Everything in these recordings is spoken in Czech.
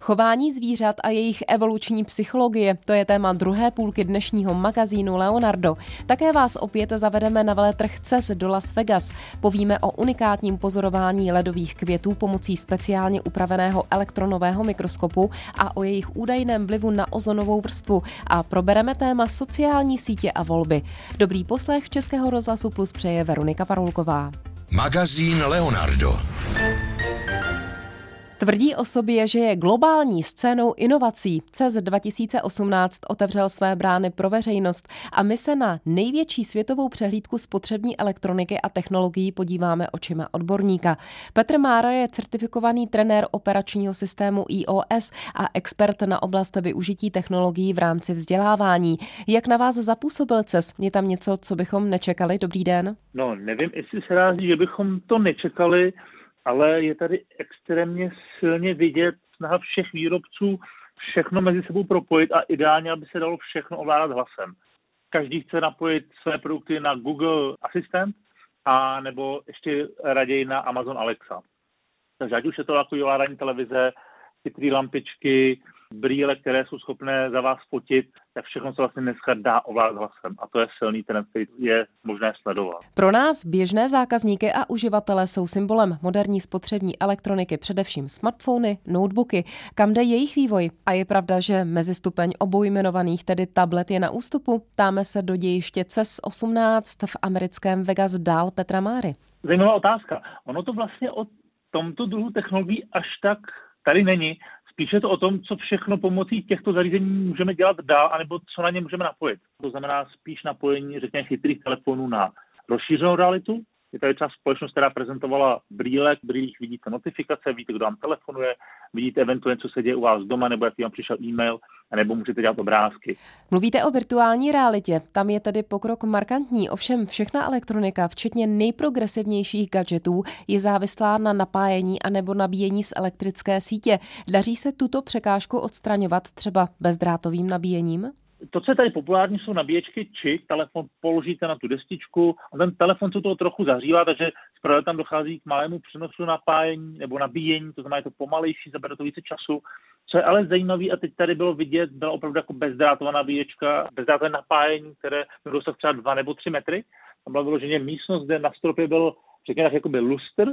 Chování zvířat a jejich evoluční psychologie, to je téma druhé půlky dnešního magazínu Leonardo. Také vás opět zavedeme na veletrh CES do Las Vegas. Povíme o unikátním pozorování ledových květů pomocí speciálně upraveného elektronového mikroskopu a o jejich údajném vlivu na ozonovou vrstvu a probereme téma sociální sítě a volby. Dobrý poslech Českého rozhlasu Plus přeje Veronika Parulková. Magazín Leonardo. Tvrdí o sobě, že je globální scénou inovací. CES 2018 otevřel své brány pro veřejnost a my se na největší světovou přehlídku spotřební elektroniky a technologií podíváme očima odborníka. Petr Mára je certifikovaný trenér operačního systému iOS a expert na oblast využití technologií v rámci vzdělávání. Jak na vás zapůsobil CES? Je tam něco, co bychom nečekali? Dobrý den. No, nevím, jestli se dá říct, že bychom to nečekali, ale je tady extrémně silně vidět snaha všech výrobců všechno mezi sebou propojit a ideálně, aby se dalo všechno ovládat hlasem. Každý chce napojit své produkty na Google Asistent a nebo ještě raději na Amazon Alexa. Takže ať už je to jako ovládání televize, chytrý lampičky, brýle, které jsou schopné za vás fotit, tak všechno se vlastně dneska dá ovládat hlasem. A to je silný trend, který je možné sledovat. Pro nás běžné zákazníky a uživatele jsou symbolem moderní spotřební elektroniky především smartfony, notebooky. Kam jde jejich vývoj? A je pravda, že mezistupeň obou jmenovaných, tedy tablet, je na ústupu? Ptáme se do dějiště CES 18 v americkém Vegas dál Petra Máry. Zajímavá otázka. Ono to vlastně o tomto druhu technologií až tak tady není. Spíše to o tom, co všechno pomocí těchto zařízení můžeme dělat dál, anebo co na ně můžeme napojit. To znamená spíš napojení, řekněme, chytrých telefonů na rozšířenou realitu. Je tady třeba společnost, která prezentovala brýle. V brýlích vidíte notifikace, víte, kdo vám telefonuje, vidíte eventuálně, co se děje u vás doma, nebo jaký vám přišel e-mail, nebo můžete dělat obrázky. Mluvíte o virtuální realitě. Tam je tedy pokrok markantní, ovšem všechna elektronika, včetně nejprogresivnějších gadgetů, je závislá na napájení anebo nabíjení z elektrické sítě. Daří se tuto překážku odstraňovat třeba bezdrátovým nabíjením? To, co je tady populární, jsou nabíječky čip, telefon položíte na tu destičku a ten telefon se toho trochu zahřívá, takže zpravidla tam dochází k malému přenosu napájení nebo nabíjení, to znamená, je to pomalejší, zabere to více času. Co je ale zajímavé, a teď tady bylo vidět, byla opravdu jako bezdrátová nabíječka, bezdrátové napájení, které bylo dosah třeba 2 nebo 3 metry. Tam byla vyloženě místnost, kde na stropě byl, řekněme tak, jakoby lustr,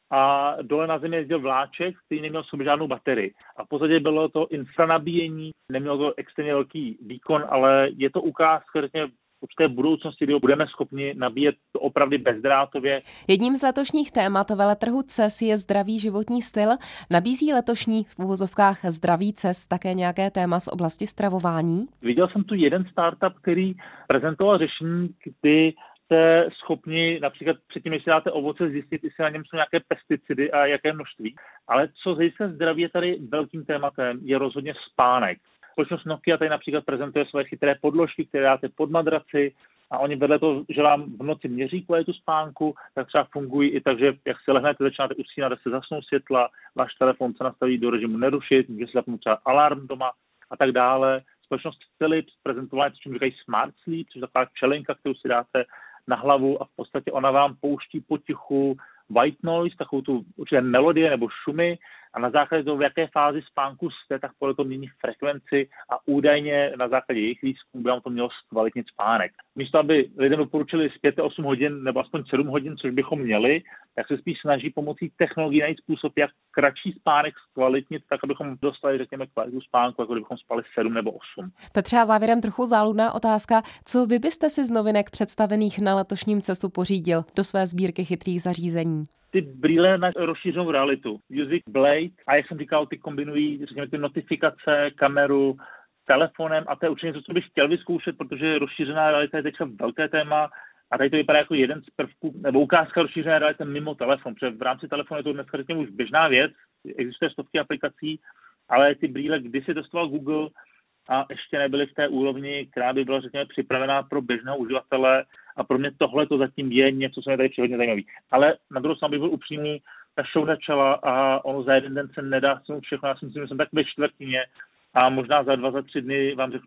a dole na zemi jezdil vláček, který neměl v sobě žádnou baterii. A v podstatě bylo to infranabíjení, nemělo to extrémně velký výkon, ale je to ukázka, řekněme, určité budoucnosti, kdy budeme schopni nabíjet to opravdu bezdrátově. Jedním z letošních témat veletrhu CES je zdravý životní styl. Nabízí letošní v uvozovkách zdravý CES také nějaké téma z oblasti stravování? Viděl jsem tu jeden startup, který prezentoval řešení, kdy jste schopni například předtím, než si dáte ovoce, zjistit, jestli na něm jsou nějaké pesticidy a jaké množství. Ale co zajisté zdraví je tady velkým tématem, je rozhodně spánek. Společnost Nokia tady například prezentuje své chytré podložky, které dáte pod madraci a oni vedle toho, že vám v noci měří kvalitu spánku, tak třeba fungují i tak, že jak se lehnete, začínáte usínat, se zasnou světla, váš telefon se nastaví do režimu nerušit, může se zapnout třeba alarm doma a tak dále. Společnost Philips prezentovala, co říkají Smart Sleep, což je taková čelenka, kterou si dáte na hlavu a v podstatě ona vám pouští potichu white noise, takovou tu určitě melodie nebo šumy a na základě toho, v jaké fázi spánku jste, tak podle toho mění frekvenci a údajně na základě jejich výzkumu by vám to mělo zkvalitnit spánek. Místo, aby lidem doporučili spět 8 hodin nebo aspoň 7 hodin, což bychom měli, tak se spíš snaží pomocí technologií najít způsob, jak kratší spánek zkvalitnit, tak abychom dostali, řekněme, kvalitu spánku, jako kdybychom spali 7 nebo 8. Petře, a závěrem trochu záludná otázka. Co vy byste si z novinek představených na letošním CESu pořídil do své sbírky chytrých zařízení? Ty brýle na rozšířenou realitu. Music Blade a jak jsem říkal, ty kombinují, řekněme, ty notifikace, kameru, telefonem a to je určitě něco, co bych chtěl vyzkoušet, protože rozšířená realita je teďka velké téma a tady to vypadá jako jeden z prvků, nebo ukázka rozšířené reality mimo telefon, protože v rámci telefonu je to dneska řekněme už běžná věc, existuje stovky aplikací, ale ty brýle kdysi testoval Google a ještě nebyly v té úrovni, která by byla, řekněme, připravená pro běžného uživatele a pro mě tohle to zatím je něco, co je tady hodně zajímavý. Ale na druhou stranu bych byl upřímný, ta show začala a ono za jeden den se nedá snout všechno. Já si myslím, že jsem tak ve čtvrtině a možná za 2, za 3 dny vám řeknu,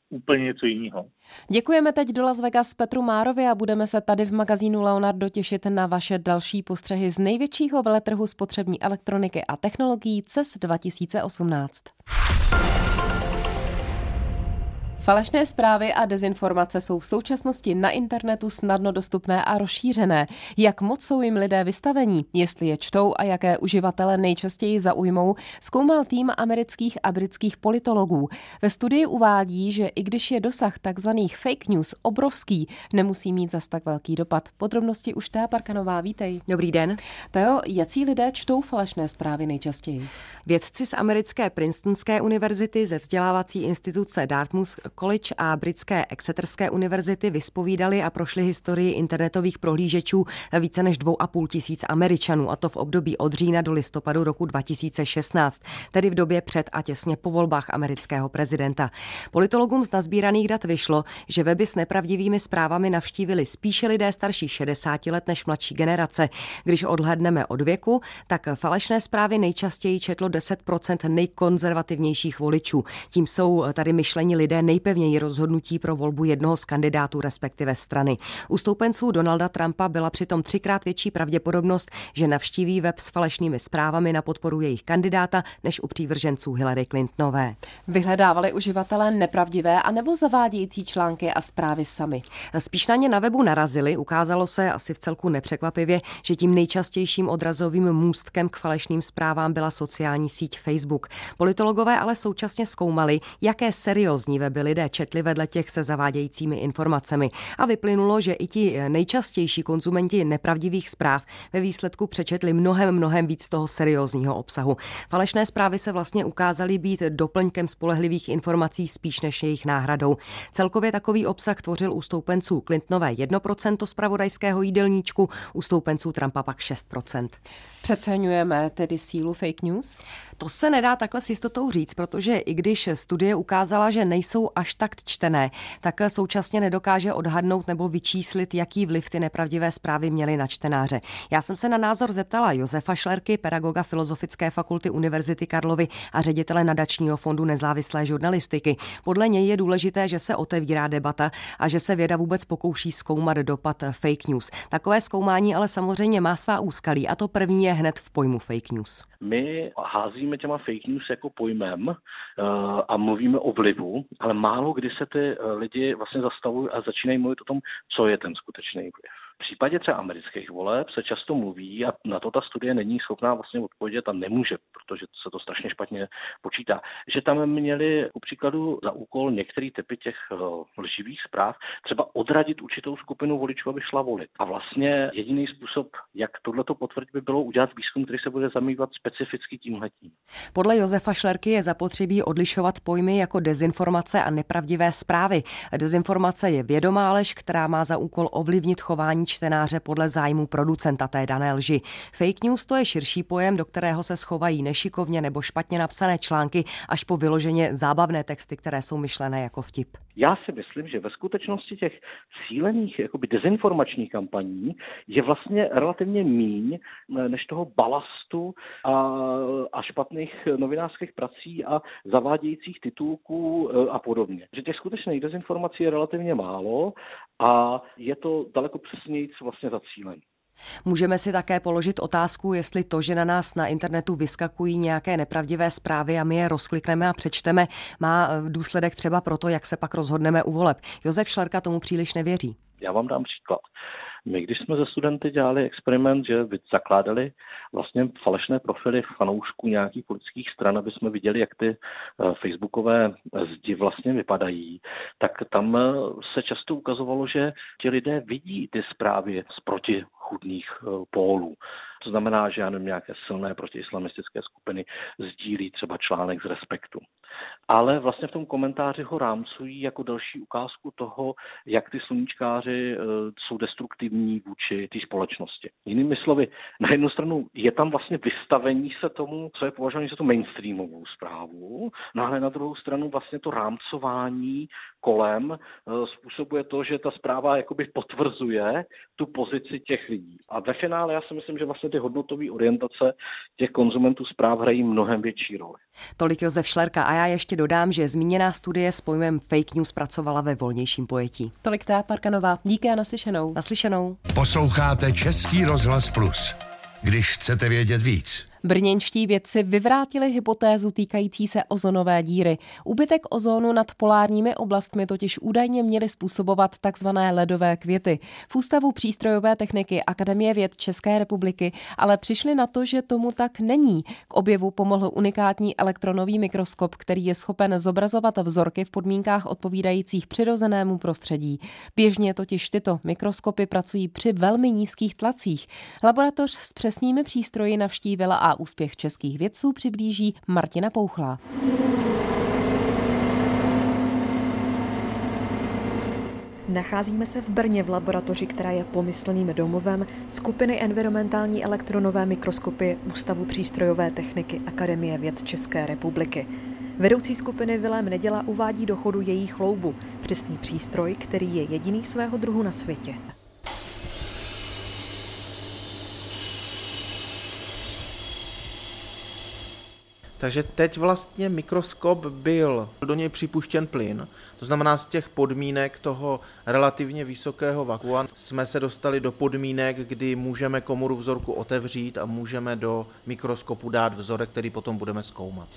úplně něco jiného. Děkujeme teď do Las Vegas Petru Márovi a budeme se tady v magazínu Leonardo těšit na vaše další postřehy z největšího veletrhu spotřební elektroniky a technologií CES 2018. Falešné zprávy a dezinformace jsou v současnosti na internetu snadno dostupné a rozšířené. Jak moc jsou jim lidé vystavení, jestli je čtou a jaké uživatele nejčastěji zaujmou, zkoumal tým amerických a britských politologů. Ve studii uvádí, že i když je dosah takzvaných fake news obrovský, nemusí mít zas tak velký dopad. Podrobnosti už Thea Parkanová, vítej. Dobrý den. Teo, jací lidé čtou falešné zprávy nejčastěji? Vědci z americké Princetonské univerzity, ze vzdělávací instituce Dartmouth College a britské Exeterské univerzity vyspovídali a prošli historii internetových prohlížečů více než 2,5 tisíc Američanů, a to v období od října do listopadu roku 2016, tedy v době před a těsně po volbách amerického prezidenta. Politologům z nasbíraných dat vyšlo, že weby s nepravdivými zprávami navštívili spíše lidé starší 60 let než mladší generace. Když odhlédneme od věku, tak falešné zprávy nejčastěji četlo 10% nejkonzervativnějších voličů. Tím jsou tady myšlení lidé nejpevněji rozhodnutí pro volbu jednoho z kandidátů, respektive strany. U stoupenců Donalda Trumpa byla přitom 3krát větší pravděpodobnost, že navštíví web s falešnými zprávami na podporu jejich kandidáta, než u přívrženců Hillary Clintonové. Vyhledávali uživatelé nepravdivé anebo zavádějící články a zprávy sami? Spíš na ně na webu narazili, ukázalo se asi v celku nepřekvapivě, že tím nejčastějším odrazovým můstkem k falešným zprávám byla sociální síť Facebook. Politologové ale současně zkoumali, jaké seriózní weby lidé četli vedle těch se zavádějícími informacemi. A vyplynulo, že i ti nejčastější konzumenti nepravdivých zpráv ve výsledku přečetli mnohem víc toho seriózního obsahu. Falešné zprávy se vlastně ukázaly být doplňkem spolehlivých informací spíš než jejich náhradou. Celkově takový obsah tvořil u stoupenců Clintonové 1% zpravodajského jídelníčku, u stoupenců Trumpa pak 6%. Přeceňujeme tedy sílu fake news? To se nedá takhle s jistotou říct, protože i když studie ukázala, že nejsou až tak čtené, tak současně nedokáže odhadnout nebo vyčíslit, jaký vliv ty nepravdivé zprávy měly na čtenáře. Já jsem se na názor zeptala Josefa Šlerky, pedagoga Filozofické fakulty Univerzity Karlovy a ředitele nadačního fondu nezávislé žurnalistiky. Podle něj je důležité, že se otevírá debata a že se věda vůbec pokouší zkoumat dopad fake news. Takové zkoumání ale samozřejmě má svá úskalí a to první je hned v pojmu fake news. My házíme těma fake news jako pojmem a mluvíme o vlivu, ale málo kdy se ty lidi vlastně zastavují a začínají mluvit o tom, co je ten skutečný vliv. V případě třeba amerických voleb se často mluví, a na to ta studie není schopná vlastně odpovědět a nemůže, protože se to strašně špatně počítá, že tam měli ku příkladu za úkol některé typy těch lživých zpráv třeba odradit určitou skupinu voličů, aby šla volit. A vlastně jediný způsob, jak tohleto potvrdit, by bylo udělat výzkum, který se bude zabývat specificky tímhletím. Podle Josefa Šlerky je zapotřebí odlišovat pojmy jako dezinformace a nepravdivé zprávy. Dezinformace je vědomá lež, která má za úkol ovlivnit chování čtenáře podle zájmu producenta té dané lži. Fake news to je širší pojem, do kterého se schovají nešikovně nebo špatně napsané články až po vyloženě zábavné texty, které jsou myšlené jako vtip. Já si myslím, že ve skutečnosti těch cílených jakoby dezinformačních kampaní je vlastně relativně míň než toho balastu a špatných novinářských prací a zavádějících titulků a podobně. Že těch skutečných dezinformací je relativně málo a je to daleko přesněji vlastně zacílené. Můžeme si také položit otázku, jestli to, že na nás na internetu vyskakují nějaké nepravdivé zprávy a my je rozklikneme a přečteme, má důsledek třeba pro to, jak se pak rozhodneme u voleb. Josef Šlerka tomu příliš nevěří. Já vám dám příklad. My, když jsme ze studenty dělali experiment, že zakládali vlastně falešné profily fanoušků nějakých politických stran, aby jsme viděli, jak ty facebookové zdi vlastně vypadají, tak tam se často ukazovalo, že ti lidé vidí ty zprávy z protichůdných pólů. To znamená, že nějaké silné protiislamistické skupiny sdílí třeba článek z Respektu. Ale vlastně v tom komentáři ho rámcují jako další ukázku toho, jak ty sluníčkáři jsou destruktivní vůči té společnosti. Jinými slovy, na jednu stranu je tam vlastně vystavení se tomu, co je považováno za tu mainstreamovou zprávu, no ale na druhou stranu vlastně to rámcování kolem způsobuje to, že ta zpráva jakoby potvrzuje tu pozici těch lidí. A ve finále já si myslím, že vlastně ty hodnotové orientace těch konzumentů zpráv hrají mnohem větší roli. Tolik Josef Šlerka a já ještě ještě dodám, že zmíněná studie s pojmem fake news pracovala ve volnějším pojetí. Tolik Thea Parkanová. Díky a naslyšenou. Naslyšenou. Posloucháte Český rozhlas Plus. Když chcete vědět víc. Brněnští vědci vyvrátili hypotézu týkající se ozonové díry. Úbytek ozónu nad polárními oblastmi totiž údajně měly způsobovat takzvané ledové květy. V Ústavu přístrojové techniky Akademie věd České republiky ale přišli na to, že tomu tak není. K objevu pomohl unikátní elektronový mikroskop, který je schopen zobrazovat vzorky v podmínkách odpovídajících přirozenému prostředí. Běžně totiž tyto mikroskopy pracují při velmi nízkých tlacích. Laboratoř s přesnými přístroji navštívila a úspěch českých vědců přiblíží Martina Pouchlá. Nacházíme se v Brně v laboratoři, která je pomyslným domovem skupiny environmentální elektronové mikroskopy Ústavu přístrojové techniky Akademie věd České republiky. Vedoucí skupiny Vilém Neděla uvádí do chodu její chloubu, přesný přístroj, který je jediný svého druhu na světě. Takže teď vlastně mikroskop byl do něj připuštěn plyn, to znamená z těch podmínek toho relativně vysokého vakua jsme se dostali do podmínek, kdy můžeme komoru vzorku otevřít a můžeme do mikroskopu dát vzorek, který potom budeme zkoumat.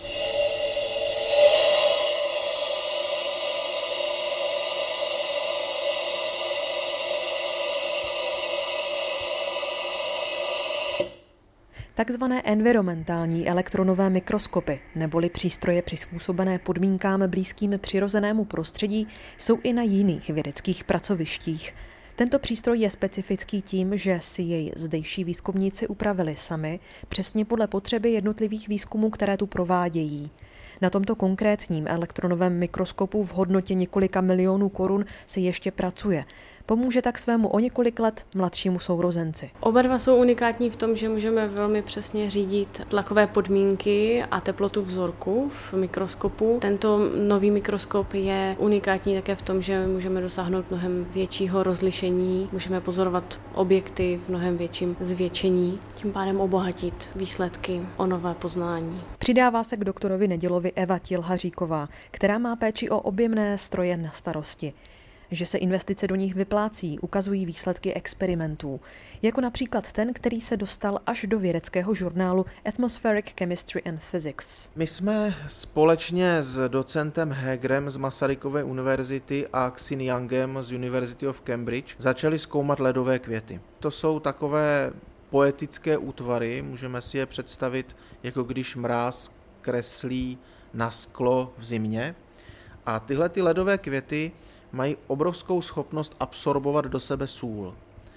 Takzvané environmentální elektronové mikroskopy, neboli přístroje přizpůsobené podmínkám blízkým přirozenému prostředí, jsou i na jiných vědeckých pracovištích. Tento přístroj je specifický tím, že si jej zdejší výzkumníci upravili sami, přesně podle potřeby jednotlivých výzkumů, které tu provádějí. Na tomto konkrétním elektronovém mikroskopu v hodnotě několika milionů korun se ještě pracuje. Pomůže tak svému o několik let mladšímu sourozenci. Oba dva jsou unikátní v tom, že můžeme velmi přesně řídit tlakové podmínky a teplotu vzorku v mikroskopu. Tento nový mikroskop je unikátní také v tom, že můžeme dosáhnout mnohem většího rozlišení, můžeme pozorovat objekty v mnohem větším zvětšení, tím pádem obohatit výsledky o nové poznání. Přidává se k doktorovi Nedělovi Eva Tilhaříková, která má péči o objemné stroje na starosti. Že se investice do nich vyplácí, ukazují výsledky experimentů, jako například ten, který se dostal až do vědeckého žurnálu Atmospheric Chemistry and Physics. My jsme společně s docentem Hegerem z Masarykovy univerzity a Xin Yangem z University of Cambridge začali zkoumat ledové květy. To jsou takové poetické útvary, můžeme si je představit, jako když mráz kreslí na sklo v zimě. A tyhle ty ledové květy mají obrovskou schopnost absorbovat do sebe sůl.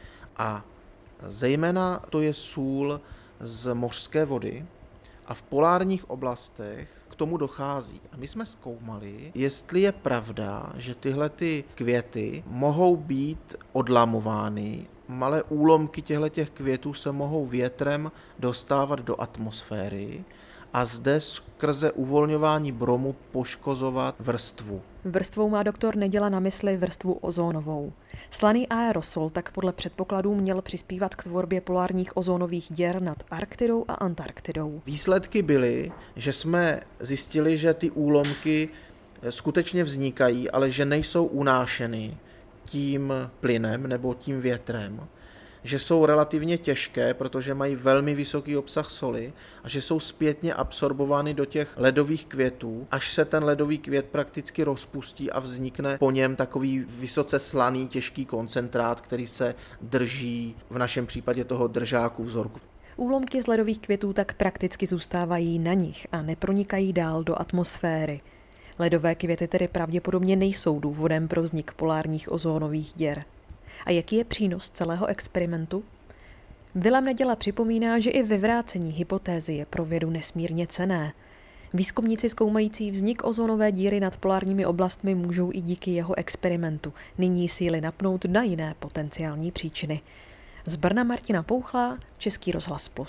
A zejména to je sůl z mořské vody a v polárních oblastech k tomu dochází. A my jsme zkoumali, jestli je pravda, že tyhle ty květy mohou být odlamovány, malé úlomky těchto květů se mohou větrem dostávat do atmosféry a zde skrze uvolňování bromu poškozovat vrstvu. Vrstvou má doktor Neděla na mysli vrstvu ozónovou. Slaný aerosol tak podle předpokladů měl přispívat k tvorbě polárních ozónových děr nad Arktidou a Antarktidou. Výsledky byly, že jsme zjistili, že ty úlomky skutečně vznikají, ale že nejsou unášeny tím plynem nebo tím větrem, že jsou relativně těžké, protože mají velmi vysoký obsah soli a že jsou zpětně absorbovány do těch ledových květů, až se ten ledový květ prakticky rozpustí a vznikne po něm takový vysoce slaný, těžký koncentrát, který se drží v našem případě toho držáku vzorku. Úlomky z ledových květů tak prakticky zůstávají na nich a nepronikají dál do atmosféry. Ledové květy tedy pravděpodobně nejsou důvodem pro vznik polárních ozónových děr. A jaký je přínos celého experimentu? Vilém Neděla připomíná, že i vyvrácení hypotézy je pro vědu nesmírně cenné. Výzkumníci zkoumající vznik ozónové díry nad polárními oblastmi můžou i díky jeho experimentu nyní síly napnout na jiné potenciální příčiny. Z Brna Martina Pouchlá, Český rozhlas Plus.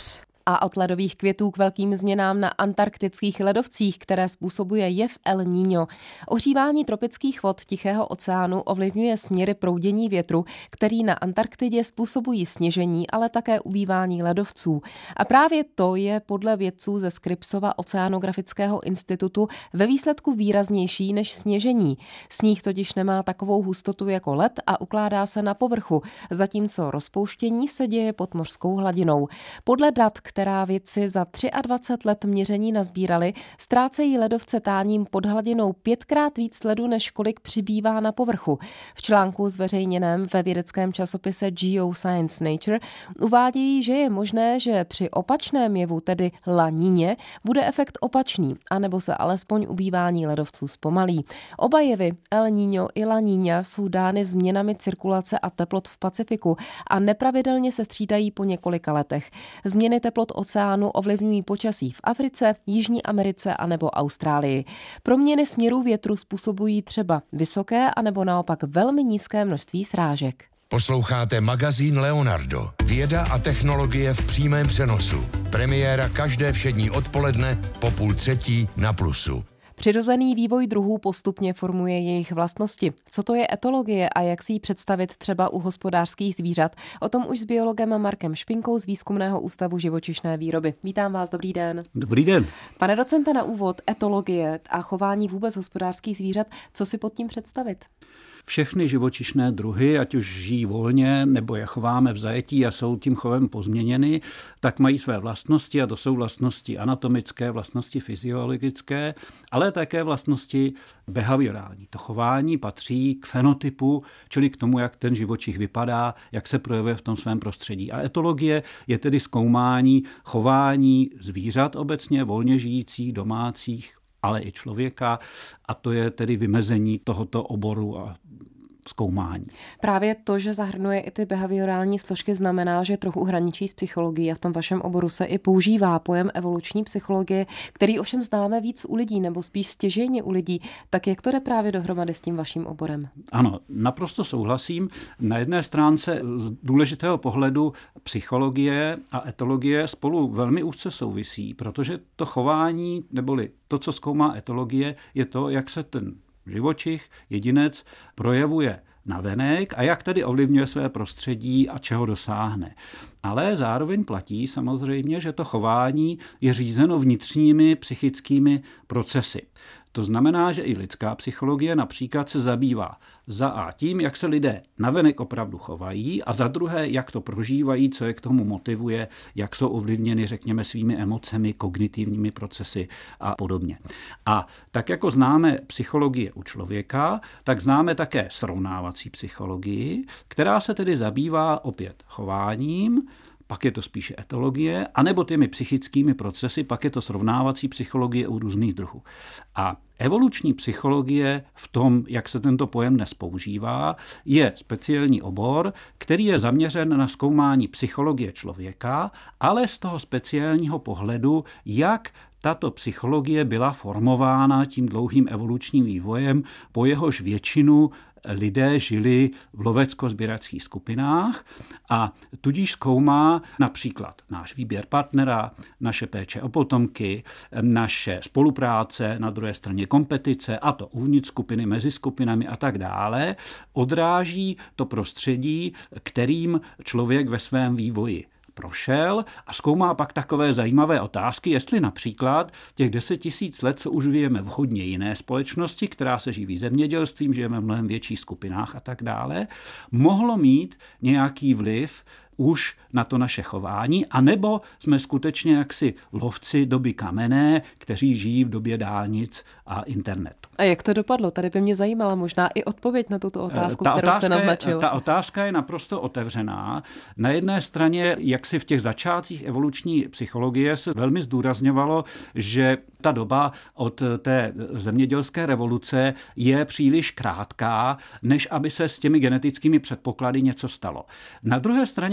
A od ledových květů k velkým změnám na antarktických ledovcích, které způsobuje jev El Niño. Ohřívání tropických vod Tichého oceánu ovlivňuje směry proudění větru, který na Antarktidě způsobují sněžení, ale také ubývání ledovců. A právě to je podle vědců ze Scripsova oceanografického institutu ve výsledku výraznější než sněžení. Sníh totiž nemá takovou hustotu jako led a ukládá se na povrchu, zatímco rozpouštění se děje pod mořskou hladinou. Podle dat, která vědci za 23 let měření nazbírali, ztrácejí ledovce táním pod hladinou 5krát víc ledu, než kolik přibývá na povrchu. V článku zveřejněném ve vědeckém časopise Geoscience Nature uvádějí, že je možné, že při opačném jevu, tedy La Niñe, bude efekt opačný, anebo se alespoň ubývání ledovců zpomalí. Oba jevy, El Niño i La Niña, jsou dány změnami cirkulace a teplot v Pacifiku a nepravidelně se střídají po několika letech. Změny teplot oceánu ovlivňují počasí v Africe, Jižní Americe a nebo Austrálii. Proměny směru větru způsobují třeba vysoké a nebo naopak velmi nízké množství srážek. Posloucháte magazín Leonardo. Věda a technologie v přímém přenosu. Premiéra každé všední odpoledne po 2:30 na Plusu. Přirozený vývoj druhů postupně formuje jejich vlastnosti. Co to je etologie a jak si ji představit třeba u hospodářských zvířat? O tom už s biologem Markem Špinkou z Výzkumného ústavu živočišné výroby. Vítám vás, dobrý den. Dobrý den. Pane docente, na úvod etologie a chování vůbec hospodářských zvířat, co si pod tím představit? Všechny živočišné druhy, ať už žijí volně, nebo je chováme v zajetí a jsou tím chovem pozměněny, tak mají své vlastnosti a to jsou vlastnosti anatomické, vlastnosti fyziologické, ale také vlastnosti behaviorální. To chování patří k fenotypu, čili k tomu, jak ten živočich vypadá, jak se projevuje v tom svém prostředí. A etologie je tedy zkoumání chování zvířat obecně, volně žijících, domácích, ale i člověka, a to je tedy vymezení tohoto oboru a zkoumání. Právě to, že zahrnuje i ty behaviorální složky, znamená, že trochu hraničí s psychologií a v tom vašem oboru se i používá pojem evoluční psychologie, který ovšem známe víc u lidí, nebo spíš stěžejně u lidí. Tak jak to jde právě dohromady s tím vaším oborem? Ano, naprosto souhlasím. Na jedné stránce z důležitého pohledu psychologie a etologie spolu velmi úzce souvisí, protože to chování, neboli to, co zkoumá etologie, je to, jak se ten živočich, jedinec projevuje navenek a jak tedy ovlivňuje své prostředí a čeho dosáhne. Ale zároveň platí samozřejmě, že to chování je řízeno vnitřními psychickými procesy. To znamená, že i lidská psychologie například se zabývá za A tím, jak se lidé navenek opravdu chovají a za druhé, jak to prožívají, co je k tomu motivuje, jak jsou ovlivněny, řekněme, svými emocemi, kognitivními procesy a podobně. A tak jako známe psychologii u člověka, tak známe také srovnávací psychologii, která se tedy zabývá opět chováním, pak je to spíše etologie, anebo těmi psychickými procesy, pak je to srovnávací psychologie u různých druhů. A evoluční psychologie v tom, jak se tento pojem dnes používá, je speciální obor, který je zaměřen na zkoumání psychologie člověka, ale z toho speciálního pohledu, jak tato psychologie byla formována tím dlouhým evolučním vývojem, po jehož většinu lidé žili v lovecko-sběrackých skupinách a tudíž zkoumá například náš výběr partnera, naše péče o potomky, naše spolupráce, na druhé straně kompetice, a to uvnitř skupiny, mezi skupinami a tak dále, odráží to prostředí, kterým člověk ve svém vývoji prošel a zkoumá pak takové zajímavé otázky, jestli například těch 10 000 let, co už žijeme v hodně jiné společnosti, která se živí zemědělstvím, žijeme v mnohem větších skupinách a tak dále, mohlo mít nějaký vliv už na to naše chování, anebo jsme skutečně jaksi lovci doby kamenné, kteří žijí v době dálnic a internetu. A jak to dopadlo? Tady by mě zajímala možná i odpověď na tuto otázku, kterou jste naznačil. Ta otázka je naprosto otevřená. Na jedné straně, jak si v těch začátcích evoluční psychologie se velmi zdůrazňovalo, že ta doba od té zemědělské revoluce je příliš krátká, než aby se s těmi genetickými předpoklady něco stalo. Na druhé straně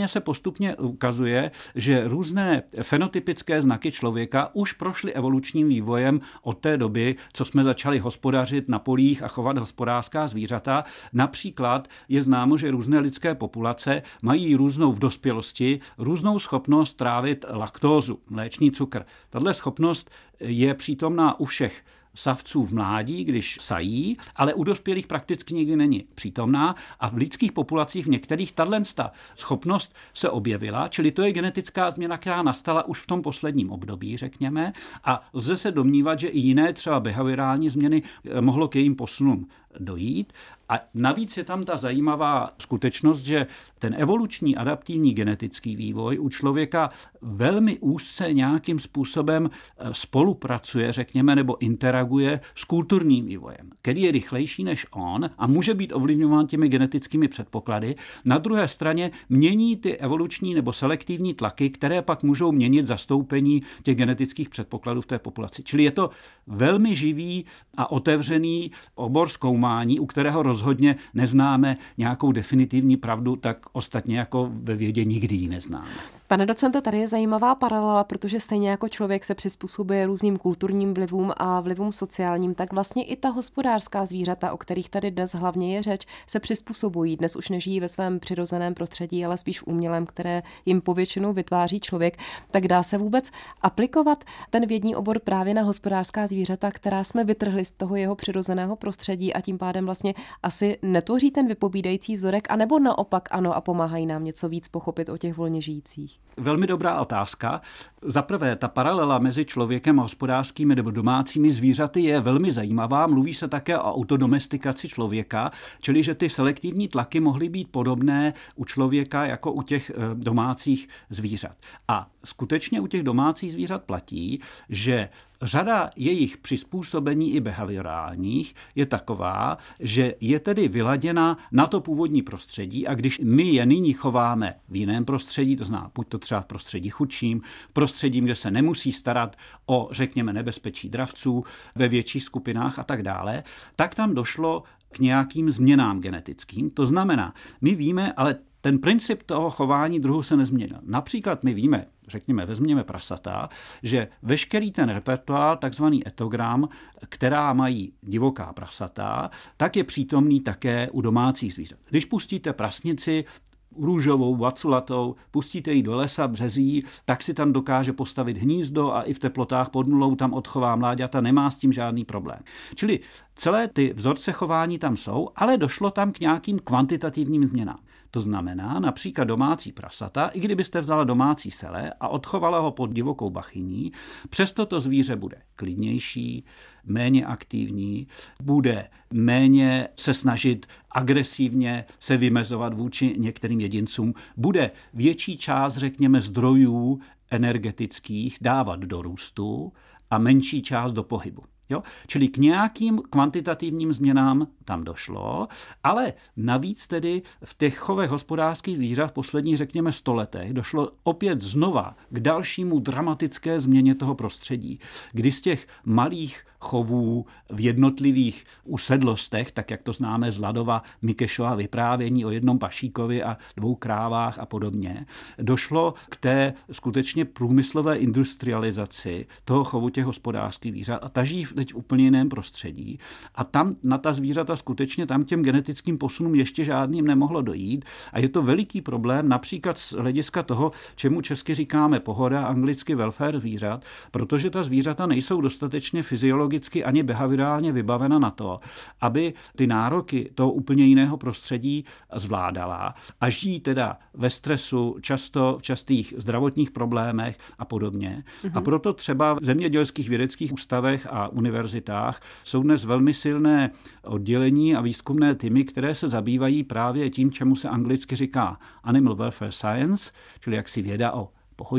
se postupně ukazuje, že různé fenotypické znaky člověka už prošly evolučním vývojem od té doby, co jsme začali hospodařit na polích a chovat hospodářská zvířata. Například je známo, že různé lidské populace mají různou v dospělosti, různou schopnost trávit laktózu, mléčný cukr. Tato schopnost je přítomná u všech savců v mládí, když sají, ale u dospělých prakticky nikdy není přítomná a v lidských populacích v některých tato schopnost se objevila, čili to je genetická změna, která nastala už v tom posledním období, řekněme, a lze se domnívat, že i jiné třeba behaviorální změny mohlo k jejím posunům dojít. A navíc je tam ta zajímavá skutečnost, že ten evoluční adaptivní genetický vývoj u člověka velmi úzce nějakým způsobem spolupracuje, řekněme, nebo interaguje s kulturním vývojem, který je rychlejší než on a může být ovlivňován těmi genetickými předpoklady. Na druhé straně mění ty evoluční nebo selektivní tlaky, které pak můžou měnit zastoupení těch genetických předpokladů v té populaci. Čili je to velmi živý a otevřený obor zkoumání, u kterého rozhodně neznáme nějakou definitivní pravdu, tak ostatně jako ve vědě nikdy ji neznáme. Pane docente, tady je zajímavá paralela, protože stejně jako člověk se přizpůsobuje různým kulturním vlivům a vlivům sociálním, tak vlastně i ta hospodářská zvířata, o kterých tady dnes hlavně je řeč, se přizpůsobují. Dnes už nežijí ve svém přirozeném prostředí, ale spíš v umělém, které jim povětšinou vytváří člověk. Tak dá se vůbec aplikovat ten vědní obor právě na hospodářská zvířata, která jsme vytrhli z toho jeho přirozeného prostředí a tím pádem vlastně asi netvoří ten vypovídající vzorek, anebo naopak ano a pomáhají nám něco víc pochopit o těch volně žijících? Velmi dobrá otázka. Za prvé, ta paralela mezi člověkem a hospodářskými nebo domácími zvířaty je velmi zajímavá. Mluví se také o autodomestikaci člověka, čili že ty selektivní tlaky mohly být podobné u člověka jako u těch domácích zvířat. A skutečně u těch domácích zvířat platí, že řada jejich přizpůsobení i behaviorálních je taková, že je tedy vyladěna na to původní prostředí a když my je nyní chováme v jiném prostředí, to znamená buď to třeba v prostředí chudším, v prostředí, kde se nemusí starat o, řekněme, nebezpečí dravců ve větších skupinách a tak dále, tak tam došlo k nějakým změnám genetickým. To znamená, my víme, ale ten princip toho chování druhu se nezměnil. Například my víme, řekněme, vezměme prasata, že veškerý ten repertoár, takzvaný etogram, která mají divoká prasata, tak je přítomný také u domácích zvířat. Když pustíte prasnici, růžovou, vaculatou, pustíte ji do lesa, březí, tak si tam dokáže postavit hnízdo a i v teplotách pod nulou tam odchová mláďata, nemá s tím žádný problém. Čili celé ty vzorce chování tam jsou, ale došlo tam k nějakým kvantitativním změnám. To znamená například domácí prasata, i kdybyste vzala domácí sele a odchovala ho pod divokou bachyní, přesto to zvíře bude klidnější, méně aktivní, bude méně se snažit agresivně se vymezovat vůči některým jedincům, bude větší část, řekněme, zdrojů energetických dávat do růstu a menší část do pohybu. Jo? Čili k nějakým kvantitativním změnám tam došlo, ale navíc tedy v těch chovech hospodářských zvířat v posledních, řekněme, 100 letech došlo opět znova k dalšímu dramatické změně toho prostředí, kdy z těch malých chovů v jednotlivých usedlostech, tak jak to známe z Ladova Mikešova vyprávění o jednom pašíkovi a 2 krávách a podobně, došlo k té skutečně průmyslové industrializaci toho chovu těch hospodářských zvířat a ta žijí teď v úplně jiném prostředí. A tam na ta zvířata skutečně tam těm genetickým posunům ještě žádným nemohlo dojít. A je to veliký problém například z hlediska toho, čemu česky říkáme pohoda, anglicky welfare zvířat, protože ta zvířata nejsou dostatečně fyziologicky ani behaviorálně vybavena na to, aby ty nároky toho úplně jiného prostředí zvládala a žijí teda ve stresu, často v častých zdravotních problémech a podobně. A proto třeba v zemědělských vědeckých ústavech a univerzitách jsou dnes velmi silné oddělení a výzkumné týmy, které se zabývají právě tím, čemu se anglicky říká animal welfare science, čili jaksi věda o pohodě,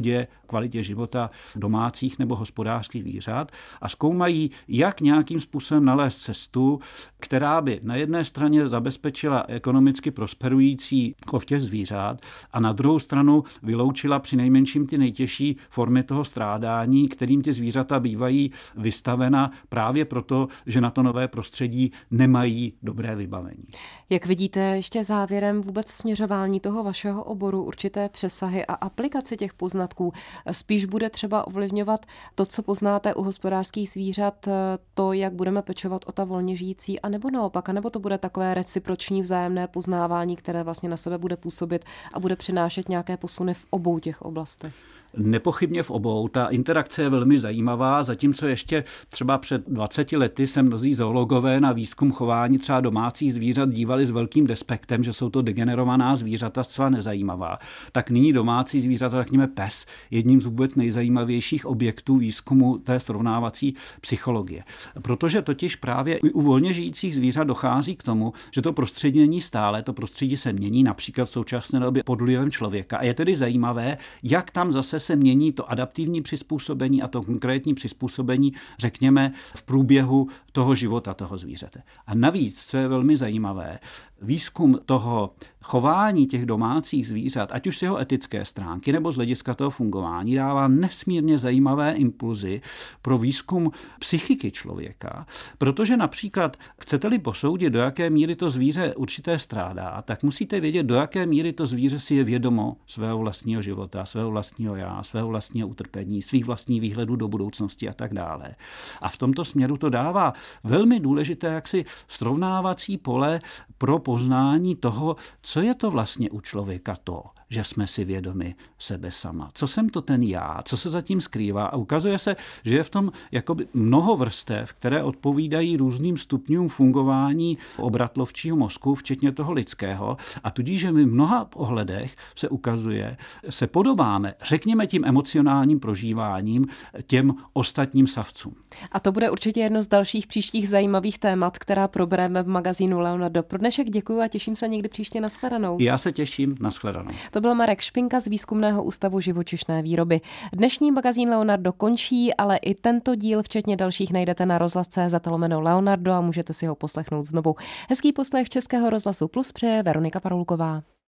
kvalitě života domácích nebo hospodářských zvířat a zkoumají, jak nějakým způsobem nalézt cestu, která by na jedné straně zabezpečila ekonomicky prosperující chov těch zvířat a na druhou stranu vyloučila přinejmenším ty nejtěžší formy toho strádání, kterým ty zvířata bývají vystavena právě proto, že na to nové prostředí nemají dobré vybavení. Jak vidíte ještě závěrem vůbec směřování toho vašeho oboru, určité přesahy a aplikaci těch poznatků? Spíš bude třeba ovlivňovat to, co poznáte u hospodářských zvířat, to, jak budeme pečovat o ta volně žijící, anebo naopak, anebo to bude takové reciproční vzájemné poznávání, které vlastně na sebe bude působit a bude přinášet nějaké posuny v obou těch oblastech? Nepochybně v obou. Ta interakce je velmi zajímavá, zatímco ještě třeba před 20 lety se mnozí zoologové na výzkum chování třeba domácích zvířat dívali s velkým despektem, že jsou to degenerovaná zvířata zcela nezajímavá. Tak nyní domácí zvířata, řekněme pes, jedním z vůbec nejzajímavějších objektů výzkumu té srovnávací psychologie. Protože totiž právě i u volně žijících zvířat dochází k tomu, že to prostředí není stále, to prostředí se mění, například v současné době pod vlivem člověka. A je tedy zajímavé, jak tam zase se mění to adaptivní přizpůsobení a to konkrétní přizpůsobení, řekněme, v průběhu toho života toho zvířete. A navíc, co je velmi zajímavé, výzkum toho chování těch domácích zvířat, ať už z jeho etické stránky nebo z hlediska toho fungování, dává nesmírně zajímavé impulzy pro výzkum psychiky člověka, protože například chcete-li posoudit, do jaké míry to zvíře určité strádá, tak musíte vědět, do jaké míry to zvíře si je vědomo svého vlastního života, svého vlastního já, svého vlastního utrpení, svých vlastních výhledů do budoucnosti a tak dále. A v tomto směru to dává velmi důležité jaksi srovnávací pole pro poznání toho, co je to vlastně u člověka to, že jsme si vědomi sebe sama. Co jsem to ten já, co se zatím skrývá a ukazuje se, že je v tom jakoby mnoho vrstev, které odpovídají různým stupňům fungování obratlovčího mozku, včetně toho lidského a tudíž, že my v mnoha ohledech se ukazuje, se podobáme, řekněme tím emocionálním prožíváním těm ostatním savcům. A to bude určitě jedno z dalších příštích zajímavých témat, která probereme v magazínu Leonardo. Pro dnešek děkuji a těším se někdy příště. Nashledanou. Já se těším. Nashledanou. To byl Marek Špinka z Výzkumného ústavu živočišné výroby. Dnešní magazín Leonardo končí, ale i tento díl, včetně dalších, najdete na rozhlas.cz/Leonardo a můžete si ho poslechnout znovu. Hezký poslech Českého rozhlasu Plus přeje Veronika Parulková.